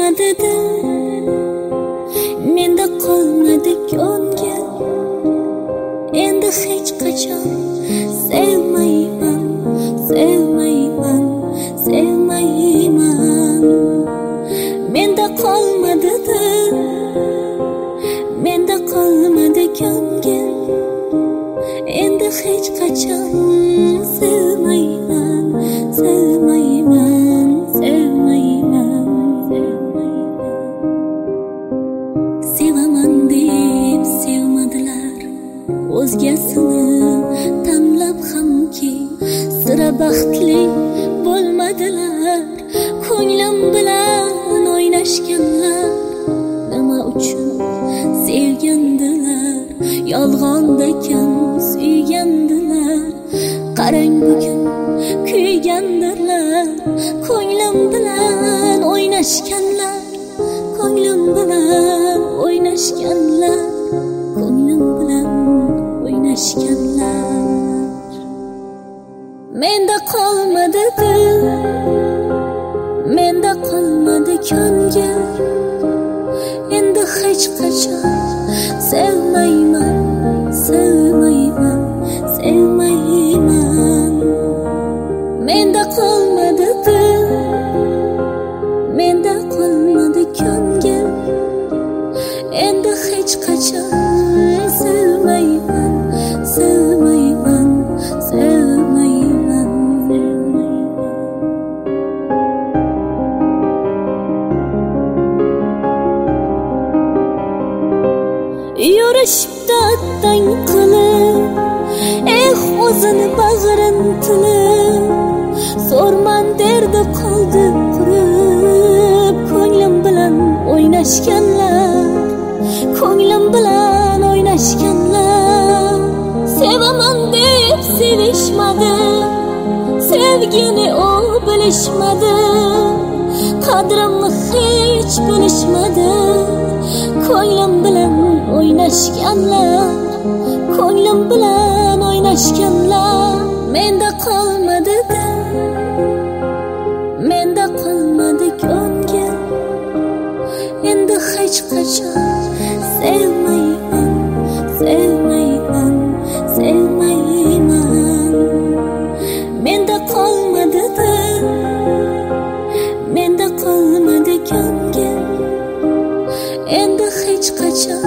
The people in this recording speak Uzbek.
qolmadi dil, menda qolmadi ko'ngil. Endi hech qachon sevmayman, sevmayman, sevmayman. Menda qolmadi dil, menda qolmadi ko'ngil. Endi hech qachon sevmayman, sevmayman, sevmayman, sevmayman. Sevaman deb sevmadilar, o'zgasini tanlab hamki sira baxtli bo'lmadilar. Ko'nglim bilan o'ynashganlar, nima uchun sevgandilar? Yolg'ondakan suygandilar. Qarang bugun kuygandirlar. Ko'nglim bilan o'ynashganlar, ko'nglim bilan o'ynashganlar, ko'nglim bilan o'ynashganlar. Menda qolmadi dil, menda qolmadi ko'ngil. Endi hech qachon sevmayman, sevmayman, sevmayman. Menda qolmadi dil, menda qolmadi ko'ngil. Endi hech qachon sevmayman, sevmayman, sevmayman. Yurishibdi attang qilib, o'zini bag'rin tilib. So'rman derdi qoldi qurib. Ko'nglim bilan o'ynashganlar, ko'nglim bilan o'ynashganlar. Sevaman deb sevishmadi, sevgini o bilishmadi. Qadrimni hech bilishmadi. Ko'nglim bilan o'ynashganlar, ko'nglim bilan o'ynashganlar. Menda qolmadi dil, menda qolmadi ko'ngil. Endi hech qachon sevmayman, sevmayman, sevmayman. Menda qolmadi dil, menda qolmadi ko'ngil. Endi hech qachon